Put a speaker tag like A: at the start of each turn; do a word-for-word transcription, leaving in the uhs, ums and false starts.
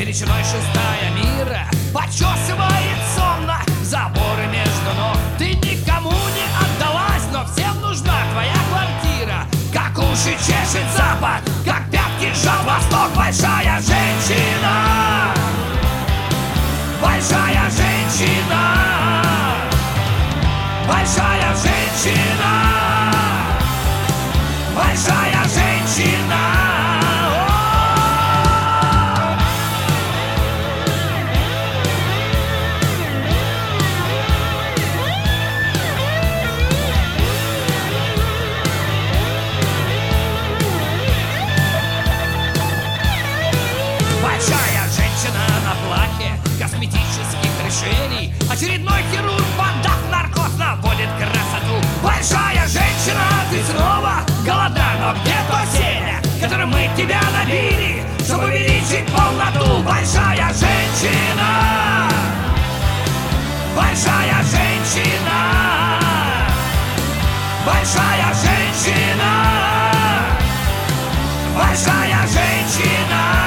A: величиной шестая мира почесывает сонно заборы между ног. Ты никому не отдалась, но всем нужна твоя квартира. Как уши чешет запад, как пятки жал восток. Большая женщина, большая женщина, большая женщина, большая женщина. Большая женщина на плахе косметических решений. Очередной хирург, поддав наркоз, наводит красоту. Большая женщина, ты снова голодна, но где то семя, которым мы тебя набили, чтобы увеличить полноту? Большая женщина, большая женщина, большая женщина, большая женщина.